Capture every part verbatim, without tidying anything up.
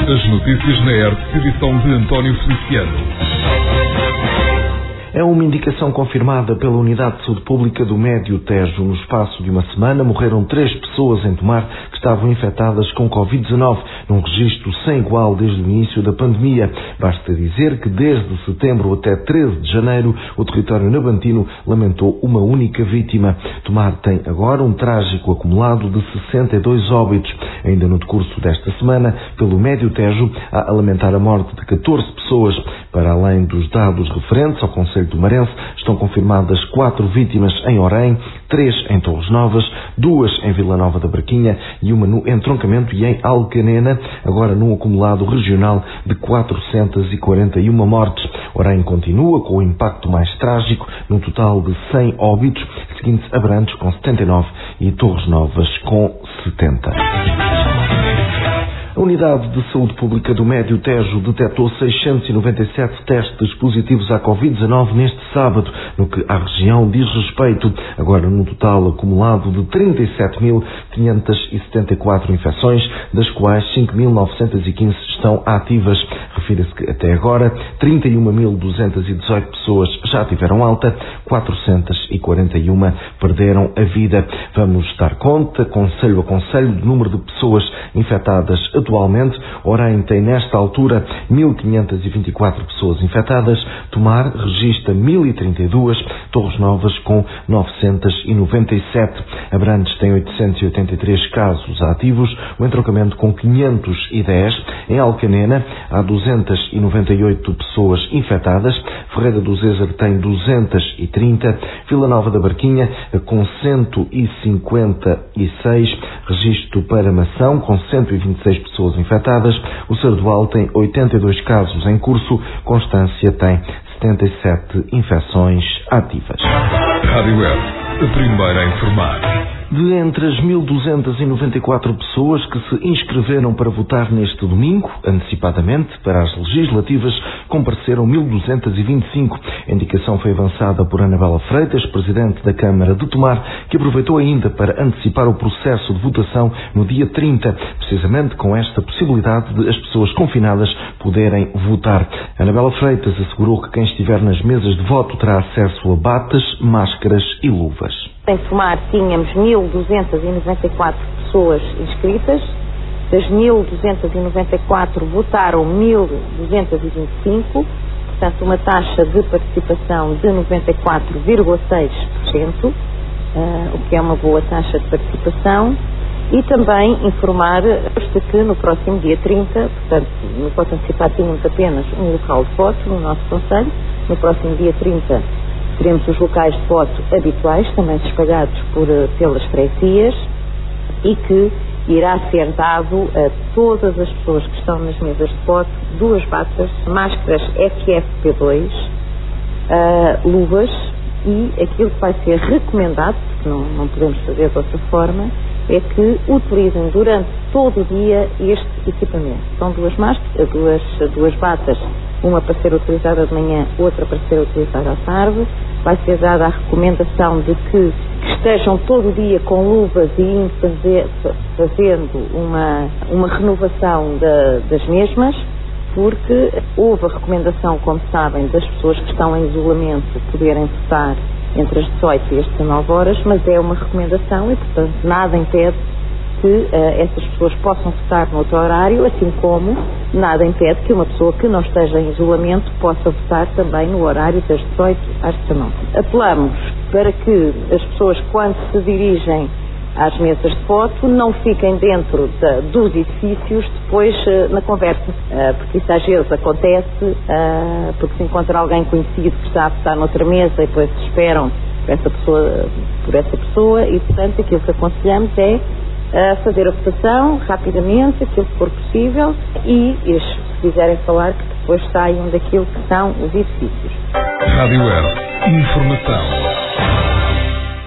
As notícias na R T P, edição de António Feliciano. É uma indicação confirmada pela Unidade de Saúde Pública do Médio Tejo. No espaço de uma semana, morreram três pessoas em Tomar que estavam infectadas com covid dezenove, num registro sem igual desde o início da pandemia. Basta dizer que desde setembro até treze de janeiro, o território nabantino lamentou uma única vítima. Tomar tem agora um trágico acumulado de sessenta e dois óbitos. Ainda no decurso desta semana, pelo Médio Tejo, há a lamentar a morte de catorze pessoas. Para além dos dados referentes ao Conselho do Marense, estão confirmadas quatro vítimas em Orém, três em Torres Novas, duas em Vila Nova da Barquinha e uma no Entroncamento e em Alcanena, agora num acumulado regional de quatrocentas e quarenta e uma mortes. Orém continua com o impacto mais trágico, num total de cem óbitos, seguindo Abrantes com setenta e nove e Torres Novas com setenta. A Unidade de Saúde Pública do Médio Tejo detectou seiscentos e noventa e sete testes positivos à covid dezenove neste sábado, no que à região diz respeito, agora num total acumulado de trinta e sete mil quinhentas e setenta e quatro infecções, das quais cinco mil novecentas e quinze estão ativas. Refira-se que até agora trinta e uma mil duzentas e dezoito pessoas já tiveram alta, quatrocentas e quarenta e uma perderam a vida. Vamos dar conta, conselho a conselho, do número de pessoas infectadas atualmente. Orém tem nesta altura mil quinhentas e vinte e quatro pessoas infectadas, Tomar registra mil e trinta e duas, Torres Novas com novecentas e noventa e sete, Abrantes tem oitocentos e oitenta e três casos ativos, o Entroncamento com quinhentos e dez, em Alcanena há duzentas e noventa e oito pessoas infectadas, Ferreira do Zézer tem duzentas e trinta, Vila Nova da Barquinha com cento e cinquenta e seis, registro para Mação com cento e vinte e seis pessoas infectadas, o Sardual tem oitenta e dois casos em curso, Constância tem setenta e sete infecções ativas. Rádio Web, a primeira a informar. De entre as mil duzentas e noventa e quatro pessoas que se inscreveram para votar neste domingo, antecipadamente para as legislativas, compareceram mil duzentas e vinte e cinco. A indicação foi avançada por Anabela Freitas, presidente da Câmara de Tomar, que aproveitou ainda para antecipar o processo de votação no dia trinta, precisamente com esta possibilidade de as pessoas confinadas poderem votar. Anabela Freitas assegurou que quem estiver nas mesas de voto terá acesso a batas, máscaras e luvas. Em Tomar tínhamos mil duzentas e noventa e quatro pessoas inscritas, das mil duzentas e noventa e quatro votaram mil duzentas e vinte e cinco, portanto uma taxa de participação de noventa e quatro vírgula seis por cento, uh, o que é uma boa taxa de participação, e também informar que no próximo dia trinta, portanto no voto antecipado tínhamos apenas um local de voto no nosso concelho, no próximo dia trinta teremos os locais de voto habituais, também espalhados por, pelas freguesias, e que irá ser dado a todas as pessoas que estão nas mesas de voto duas batas, máscaras F F P dois, uh, luvas, e aquilo que vai ser recomendado, porque não, não podemos fazer de outra forma, é que utilizem durante todo o dia este equipamento. São duas máscaras, duas, duas batas, uma para ser utilizada de manhã, outra para ser utilizada à tarde. Vai ser dada a recomendação de que, que estejam todo o dia com luvas e indo fazer, fazendo uma, uma renovação da, das mesmas, porque houve a recomendação, como sabem, das pessoas que estão em isolamento poderem votar entre as dezoito e as dezanove horas, mas é uma recomendação e, portanto, nada impede que uh, essas pessoas possam votar no outro horário, assim como nada impede que uma pessoa que não esteja em isolamento possa votar também no horário das dezoito às dezanove. Apelamos para que as pessoas, quando se dirigem às mesas de voto, não fiquem dentro da, dos edifícios depois uh, na conversa, uh, porque isso às vezes acontece, uh, porque se encontra alguém conhecido que está a votar noutra mesa e depois se esperam por essa pessoa, por essa pessoa e, portanto, aquilo que aconselhamos é uh, fazer a votação rapidamente, aquilo que for possível, e, e se quiserem falar, que depois saiam daquilo que são os edifícios. Rádio Web, informação.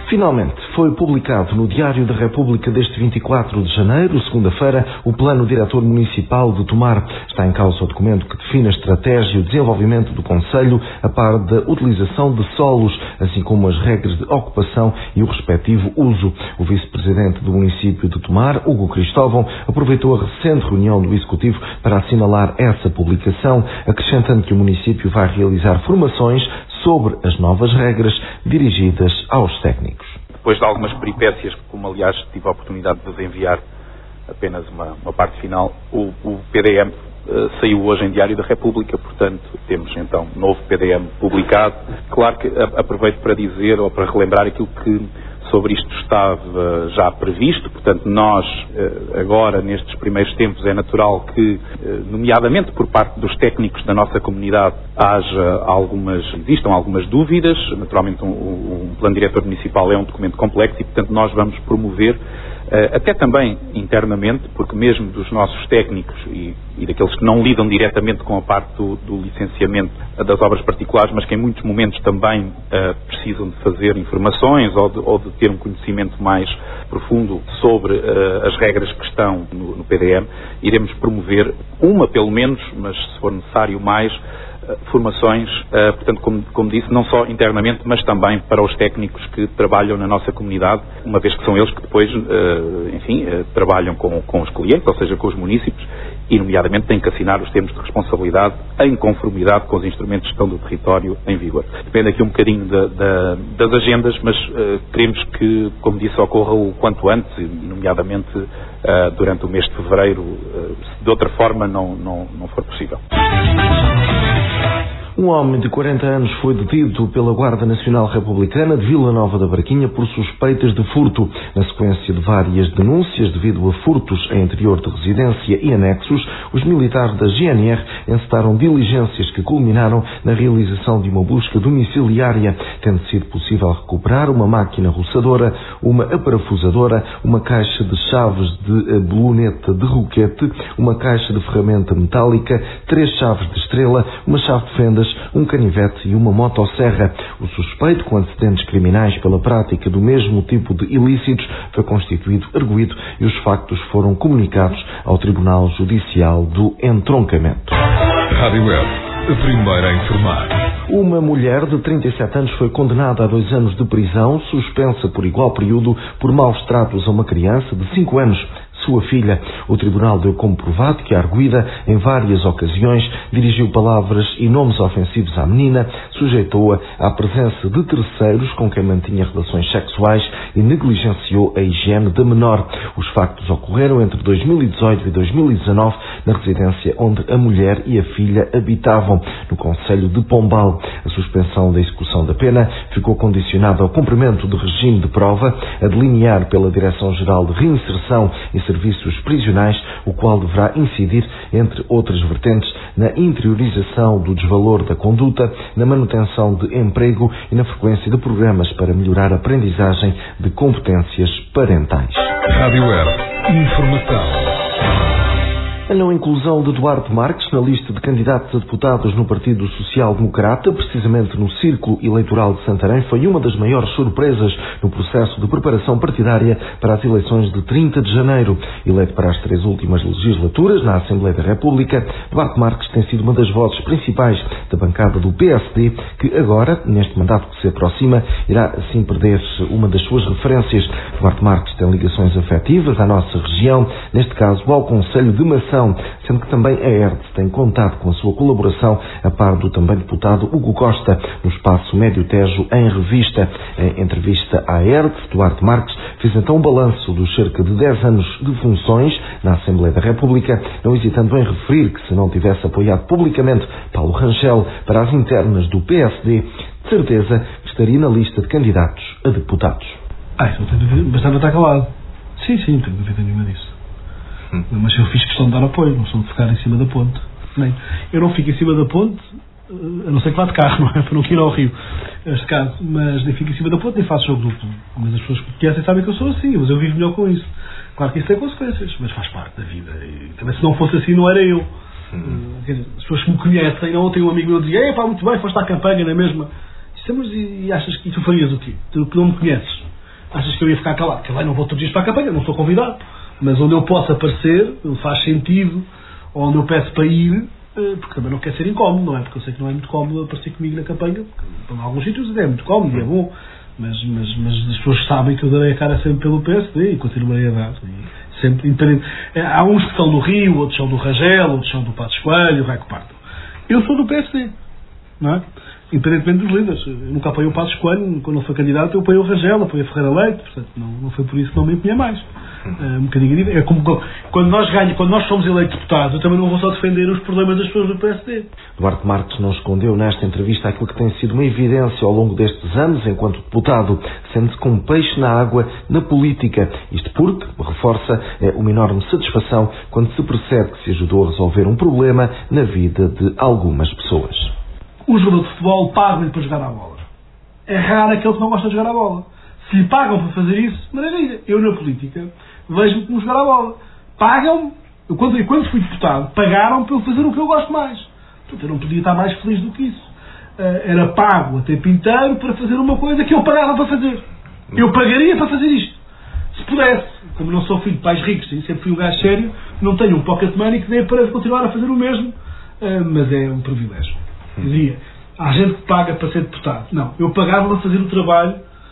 Finalmente, foi publicado no Diário da República deste vinte e quatro de janeiro, segunda-feira, o Plano Diretor Municipal de Tomar. Está em causa o documento que define a estratégia e o desenvolvimento do Concelho, a par da utilização de solos, assim como as regras de ocupação e o respectivo uso. O vice-presidente do município de Tomar, Hugo Cristóvão, aproveitou a recente reunião do Executivo para assinalar essa publicação, acrescentando que o município vai realizar formações sobre as novas regras dirigidas aos técnicos. Depois de algumas peripécias, como aliás tive a oportunidade de vos enviar apenas uma, uma parte final, o, o P D M uh, saiu hoje em Diário da República, portanto temos então novo P D M publicado. Claro que a, aproveito para dizer ou para relembrar aquilo que sobre isto estava já previsto, portanto nós agora nestes primeiros tempos é natural que, nomeadamente por parte dos técnicos da nossa comunidade, haja algumas, existam algumas dúvidas. Naturalmente um, um plano diretor municipal é um documento complexo e portanto nós vamos promover até também internamente, porque mesmo dos nossos técnicos e, e daqueles que não lidam diretamente com a parte do, do licenciamento das obras particulares, mas que em muitos momentos também uh, precisam de fazer informações ou de, ou de ter um conhecimento mais profundo sobre uh, as regras que estão no, no P D M, iremos promover uma pelo menos, mas se for necessário mais, formações, uh, portanto, como, como disse, não só internamente, mas também para os técnicos que trabalham na nossa comunidade, uma vez que são eles que depois, uh, enfim, uh, trabalham com, com os clientes, ou seja, com os munícipes, e nomeadamente têm que assinar os termos de responsabilidade em conformidade com os instrumentos de gestão do território em vigor. Depende aqui um bocadinho da, da, das agendas, mas uh, queremos que, como disse, ocorra o quanto antes, e nomeadamente uh, durante o mês de fevereiro, uh, se de outra forma não, não, não for possível. Um homem de quarenta anos foi detido pela Guarda Nacional Republicana de Vila Nova da Barquinha por suspeitas de furto. Na sequência de várias denúncias devido a furtos em interior de residência e anexos, os militares da G N R encetaram diligências que culminaram na realização de uma busca domiciliária, tendo sido possível recuperar uma máquina roçadora, uma aparafusadora, uma caixa de chaves de boloneta de roquete, uma caixa de ferramenta metálica, três chaves de estrela, uma chave de fendas, um canivete e uma motosserra. O suspeito, com antecedentes criminais pela prática do mesmo tipo de ilícitos, foi constituído arguido e os factos foram comunicados ao Tribunal Judicial do Entroncamento. Rádio Web, a primeira a informar. Uma mulher de trinta e sete anos foi condenada a dois anos de prisão, suspensa por igual período por maus tratos a uma criança de cinco anos. Sua filha. O tribunal deu como provado que a arguida, em várias ocasiões, dirigiu palavras e nomes ofensivos à menina, sujeitou-a à presença de terceiros com quem mantinha relações sexuais e negligenciou a higiene da menor. Os factos ocorreram entre dois mil e dezoito e dois mil e dezanove na residência onde a mulher e a filha habitavam, no concelho de Pombal. A suspensão da execução da pena ficou condicionada ao cumprimento de regime de prova, a delinear pela Direção-Geral de Reinserção e Serviços Prisionais, o qual deverá incidir, entre outras vertentes, na interiorização do desvalor da conduta, na manutenção de emprego e na frequência de programas para melhorar a aprendizagem de competências parentais. Rádio Web, informação. A não inclusão de Duarte Marques na lista de candidatos a deputados no Partido Social Democrata, precisamente no Círculo Eleitoral de Santarém, foi uma das maiores surpresas no processo de preparação partidária para as eleições de trinta de janeiro. Eleito para as três últimas legislaturas na Assembleia da República, Duarte Marques tem sido uma das vozes principais da bancada do P S D, que agora, neste mandato que se aproxima, irá assim perder uma das suas referências. Duarte Marques tem ligações afetivas à nossa região, neste caso ao Concelho de Mação, sendo que também a ERDE tem contado com a sua colaboração, a par do também deputado Hugo Costa, no espaço Médio Tejo, em revista. Em entrevista à ERDE, Duarte Marques fez então um balanço dos cerca de dez anos de funções na Assembleia da República, não hesitando em referir que se não tivesse apoiado publicamente Paulo Rangel para as internas do P S D, de certeza estaria na lista de candidatos a deputados. Ah, isso não tenho dúvida, bastante está calado. Sim, sim, não tenho dúvida nenhuma disso. Hum. Mas eu fiz questão de dar apoio, não sou de ficar em cima da ponte. Nem. Eu não fico em cima da ponte, a não ser que vá de carro, não é? Para não ir ao rio, neste caso. Mas nem fico em cima da ponte, nem faço jogo duplo. Mas as pessoas que me conhecem sabem que eu sou assim, mas eu vivo melhor com isso. Claro que isso tem consequências, mas faz parte da vida. E também se não fosse assim, não era eu. Hum. Quer dizer, as pessoas que me conhecem, ontem um amigo meu dizia: "É pá, muito bem, foste à campanha na mesma." Disse: "Mas e, e achas que tu farias o quê? Tu que não me conheces?" Achas que eu ia ficar calado? Que lá não vou todos os dias para a campanha, não sou convidado. Mas onde eu posso aparecer, faz sentido, ou onde eu peço para ir, porque também não quer ser incómodo, não é? Porque eu sei que não é muito cómodo aparecer comigo na campanha, porque em alguns sítios é muito cómodo e é bom, mas, mas, mas as pessoas sabem que eu darei a cara sempre pelo P S D e continuarei a dar. E sempre, independente. Há uns que são do Rio, outros são do Rangel, outros são do Passos Coelho, vai que partam. Eu sou do P S D, não é? Independentemente dos líderes. Eu nunca apoiei o Passos Coelho, quando ele foi candidato eu apoiei o Rangel, apoiei a Ferreira Leite, portanto não, não foi por isso que não me empenhei mais. É um bocadinho, é como quando nós ganhamos, quando nós somos eleitos deputados, eu também não vou só defender os problemas das pessoas do P S D. Duarte Marques não escondeu nesta entrevista aquilo que tem sido uma evidência ao longo destes anos enquanto deputado, sendo-se como peixe na água na política. Isto porque, reforça, é uma enorme satisfação quando se percebe que se ajudou a resolver um problema na vida de algumas pessoas. Um jogador de futebol paga-lhe para jogar à bola. É raro aquele que não gosta de jogar à bola. Se lhe pagam para fazer isso, maravilha. Eu na política vejo-me como jogar à bola. Pagam-me. Eu quando, eu, quando fui deputado, pagaram-me para eu fazer o que eu gosto mais. Portanto, eu não podia estar mais feliz do que isso. Uh, era pago a tempo inteiro para fazer uma coisa que eu pagava para fazer. Eu pagaria para fazer isto. Se pudesse. Como não sou filho de pais ricos, sempre fui um gajo sério, não tenho um pocket money que dê para continuar a fazer o mesmo. Uh, mas é um privilégio. Dizia, há gente que paga para ser deputado. Não, eu pagava para fazer o trabalho,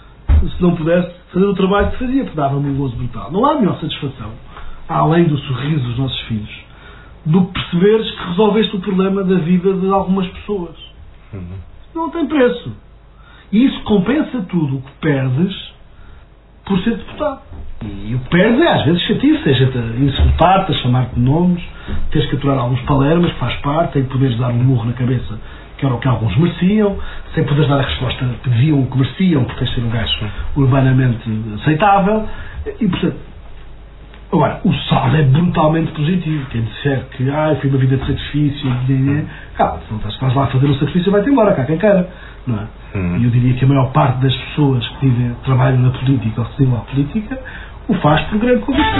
se não pudesse fazer o trabalho que fazia, porque dava-me um gozo brutal. Não há melhor satisfação, além do sorriso dos nossos filhos, do que perceberes que resolveste o problema da vida de algumas pessoas. Uhum. Não tem preço. E isso compensa tudo o que perdes por ser deputado. E o que perdes é às vezes chatice, seja a insultar-te, a chamar-te de nomes, teres que aturar alguns palermas, que faz parte, sem poderes dar um murro na cabeça, que era o que alguns mereciam, sem poderes dar a resposta que deviam, que mereciam, por ter sido um gajo urbanamente aceitável. E, portanto, agora, o saldo é brutalmente positivo. Quem disser que ah, foi uma vida de sacrifício, calma, se não estás lá a fazer um sacrifício, vai-te embora, cá quem queira, não é? Hum. E eu diria que a maior parte das pessoas que vivem, trabalham na política ou se dedicam à política o faz por grande convicção.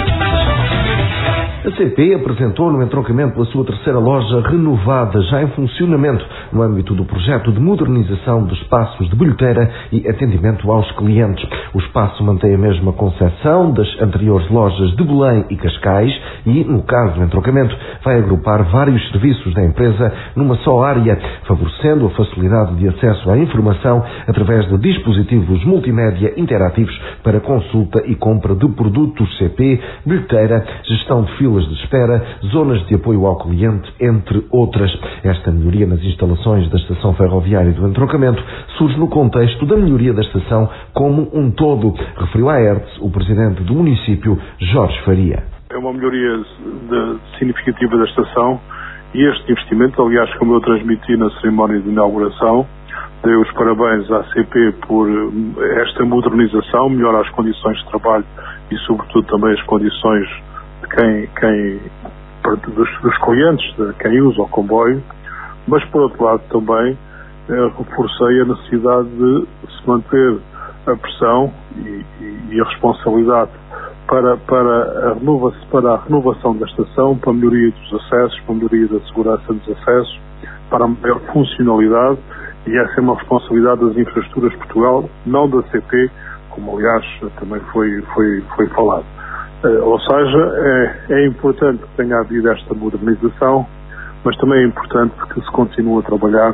A C P apresentou no entroncamento a sua terceira loja renovada, já em funcionamento, no âmbito do projeto de modernização de espaços de bilheteira e atendimento aos clientes. O espaço mantém a mesma concepção das anteriores lojas de Belém e Cascais e, no caso do entroncamento, vai agrupar vários serviços da empresa numa só área, favorecendo a facilidade de acesso à informação através de dispositivos multimédia interativos para consulta e compra de produtos C P, bilheteira, gestão de filas de espera, zonas de apoio ao cliente, entre outras. Esta melhoria nas instalações da estação ferroviária do entroncamento surge no contexto da melhoria da estação como um todo, referiu à E R T S o presidente do município, Jorge Faria. É uma melhoria de, significativa da estação e este investimento, aliás, como eu transmiti na cerimónia de inauguração, dei os parabéns à C P por esta modernização, melhora as condições de trabalho e, sobretudo, também as condições de quem, quem dos, dos clientes, de quem usa o comboio, mas, por outro lado, também eh, reforcei a necessidade de se manter a pressão e, e, e a responsabilidade para, para, a renova, para a renovação da estação, para a melhoria dos acessos, para a melhoria da segurança dos acessos, para a maior funcionalidade. E essa é uma responsabilidade das infraestruturas de Portugal, não da C P, como aliás também foi, foi, foi falado. Uh, ou seja, é, é importante que tenha havido esta modernização, mas também é importante que se continue a trabalhar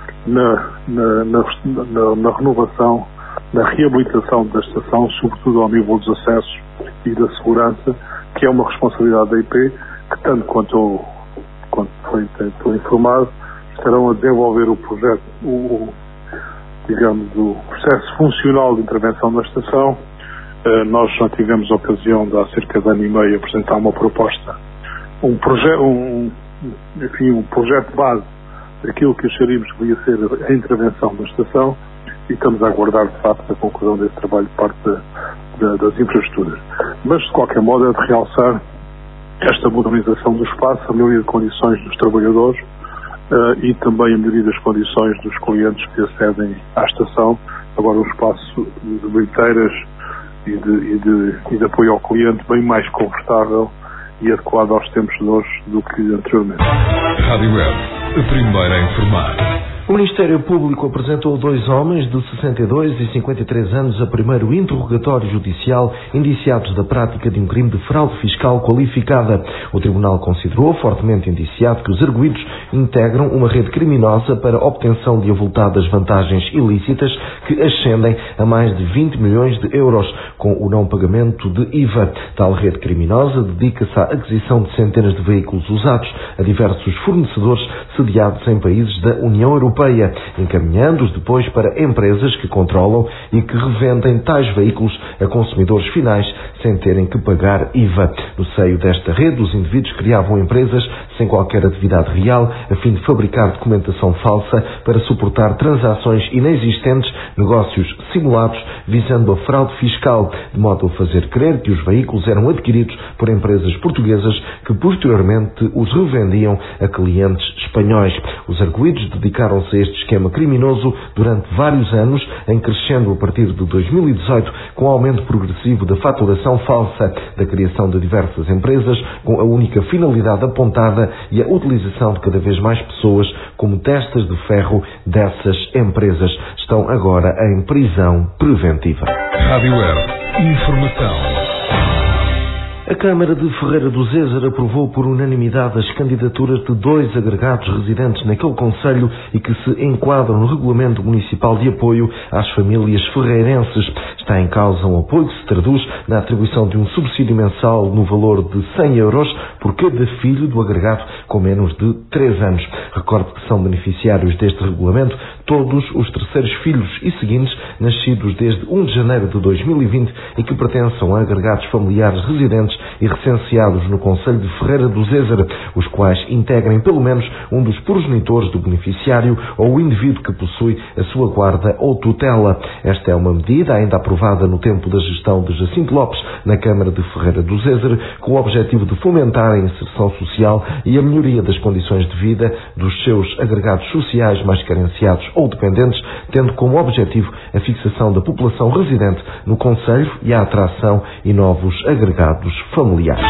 na, na, na, na, na renovação, na reabilitação da estação, sobretudo ao nível dos acessos e da segurança, que é uma responsabilidade da I P, que tanto quanto, eu, quanto foi, estou informado, estarão a desenvolver o projeto, o, digamos, o processo funcional de intervenção da estação. Uh, nós já tivemos a ocasião de há cerca de ano e meio apresentar uma proposta, um projeto, um, enfim, um projeto base daquilo que acharíamos que devia ser a intervenção da estação e estamos a aguardar de facto a conclusão desse trabalho de parte da, da, das infraestruturas. Mas de qualquer modo é de realçar esta modernização do espaço, a melhoria de condições dos trabalhadores, Uh, e também a melhoria das condições dos clientes que acedem à estação. Agora um espaço de bilheteiras e de, e, de, e de apoio ao cliente bem mais confortável e adequado aos tempos de hoje do que anteriormente. Rádio Web, a primeira a informar. O Ministério Público apresentou dois homens de sessenta e dois e cinquenta e três anos a primeiro interrogatório judicial indiciados da prática de um crime de fraude fiscal qualificada. O Tribunal considerou fortemente indiciado que os arguidos integram uma rede criminosa para a obtenção de avultadas vantagens ilícitas que ascendem a mais de vinte milhões de euros, com o não pagamento de I V A. Tal rede criminosa dedica-se à aquisição de centenas de veículos usados a diversos fornecedores sediados em países da União Europeia, encaminhando-os depois para empresas que controlam e que revendem tais veículos a consumidores finais sem terem que pagar I V A. No seio desta rede, os indivíduos criavam empresas sem qualquer atividade real a fim de fabricar documentação falsa para suportar transações inexistentes, negócios simulados visando a fraude fiscal, de modo a fazer crer que os veículos eram adquiridos por empresas portuguesas que posteriormente os revendiam a clientes espanhóis. Os arguidos dedicaram-se a este esquema criminoso durante vários anos, em crescendo a partir de dois mil e dezoito, com o aumento progressivo da faturação falsa, da criação de diversas empresas com a única finalidade apontada e a utilização de cada vez mais pessoas como testas de ferro dessas empresas. Estão agora em prisão preventiva. Rádio Air. Informação. A Câmara de Ferreira do Zézer aprovou por unanimidade as candidaturas de dois agregados residentes naquele concelho e que se enquadram no Regulamento Municipal de Apoio às Famílias Ferreirenses. Está em causa um apoio que se traduz na atribuição de um subsídio mensal no valor de cem euros por cada filho do agregado com menos de três anos. Recordo que são beneficiários deste regulamento todos os terceiros filhos e seguintes nascidos desde um de janeiro de dois mil e vinte e que pertençam a agregados familiares residentes e recenseados no concelho de Ferreira do Zézer, os quais integrem pelo menos um dos progenitores do beneficiário ou o indivíduo que possui a sua guarda ou tutela. Esta é uma medida ainda aprovada no tempo da gestão de Jacinto Lopes na Câmara de Ferreira do Zézer, com o objetivo de fomentar a inserção social e a melhoria das condições de vida dos seus agregados sociais mais carenciados ou dependentes, tendo como objetivo a fixação da população residente no concelho e a atração e novos agregados familiares.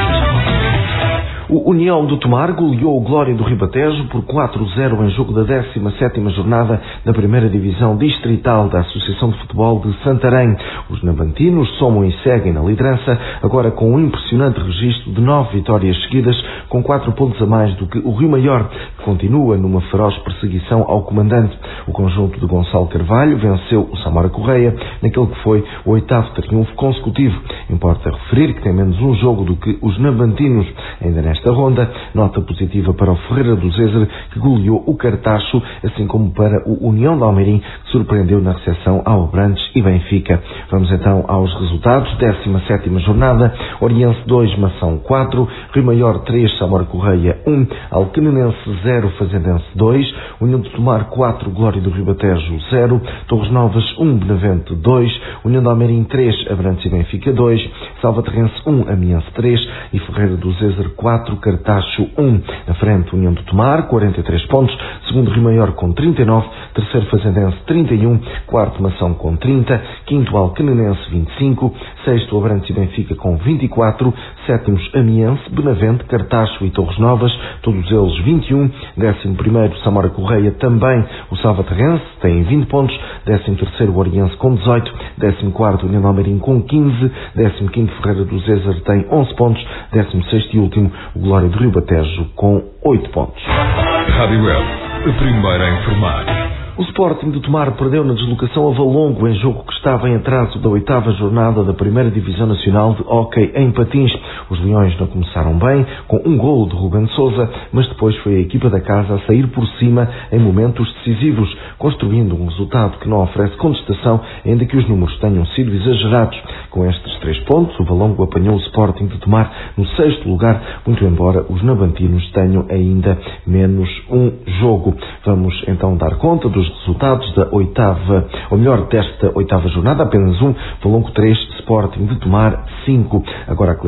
O União do Tomar goleou o Glória do Ribatejo por quatro a zero em jogo da décima sétima jornada da primeira divisão distrital da Associação de Futebol de Santarém. Os navantinos somam e seguem na liderança, agora com um impressionante registro de nove vitórias seguidas, com quatro pontos a mais do que o Rio Maior, que continua numa feroz perseguição ao comandante. O conjunto de Gonçalo Carvalho venceu o Samora Correia naquele que foi o oitavo triunfo consecutivo. Importa referir que tem menos um jogo do que os navantinos. Ainda nesta ronda, nota positiva para o Ferreira do Zézer, que goleou o Cartacho, assim como para o União de Almeirim, que surpreendeu na recepção ao Abrantes e Benfica. Vamos então aos resultados. décima sétima jornada, Oriense dois, Mação quatro, Rio Maior três, Samora Correia um, Alcanenense zero, Fazendense dois, União de Tomar quatro, Glória do Ribatejo zero, Torres Novas um, Benavente dois, União de Almeirim três, Abrantes e Benfica dois, Salvaterrense um, Amiense três e Ferreira do Zézer quatro, Cartacho um. Na frente, União do Tomar, quarenta e três pontos, segundo Rio Maior com trinta e nove, terceiro Fazendense trinta e um, quarto Mação com trinta, quinto Alcanenense vinte e cinco, sexto Abrantes e Benfica com vinte e quatro, sétimos Amiense, Benavente, Cartacho e Torres Novas, todos eles vinte e um, décimo primeiro Samora Correia também, o Salvaterrense tem vinte pontos, décimo terceiro Oriense com dezoito, décimo quarto União de Almeirim com quinze, décimo quinto Ferreira do Zézer tem onze pontos, décimo sexto e último o Glória do Ribatejo com oito pontos. Rádio Web, a primeira a informar. O Sporting de Tomar perdeu na deslocação a Valongo em jogo que estava em atraso da oitava jornada da primeira Divisão Nacional de Hóquei em Patins. Os Leões não começaram bem, com um golo de Ruben Sousa, mas depois foi a equipa da casa a sair por cima em momentos decisivos, construindo um resultado que não oferece contestação, ainda que os números tenham sido exagerados. Com estes três pontos, o Valongo apanhou o Sporting de Tomar no sexto lugar, muito embora os navantinos tenham ainda menos um jogo. Vamos então dar conta dos resultados da oitava, ou melhor, desta oitava jornada, apenas um, Valongo três, Sporting de Tomar cinco. Agora a classificação.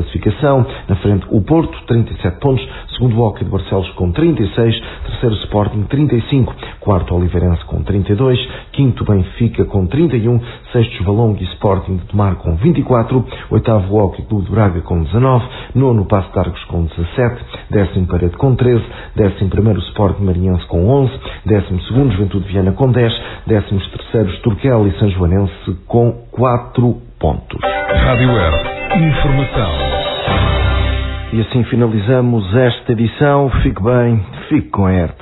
classificação. Na frente o Porto, trinta e sete pontos, segundo o Hockey de Barcelos com trinta e seis, terceiro Sporting trinta e cinco, quarto Oliveirense com trinta e dois, quinto Benfica com trinta e um, sexto Valongo e Sporting de Tomar com vinte e quatro, oitavo Hockey Clube de Braga com dezanove, nono Passo de Arcos com dezassete, décimo Parede com treze, décimo primeiro Sporting Marinhense com onze, décimo segundo Juventude Viana com dez, décimo terceiro Turquel e São Joanense com quatro pontos. Rádio Hertz, informação. E assim finalizamos esta edição. Fique bem, fique com a Hertz.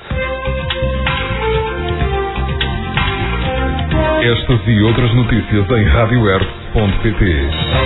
Estas e outras notícias em rádio hertz ponto pt.